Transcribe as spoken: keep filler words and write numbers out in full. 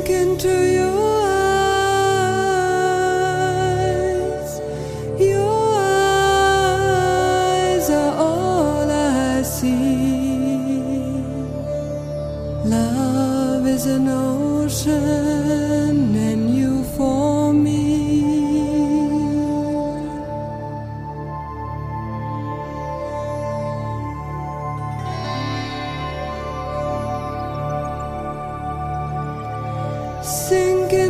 Look into your eyes. Your eyes are all I see. Love is an ocean and you for me. Sinking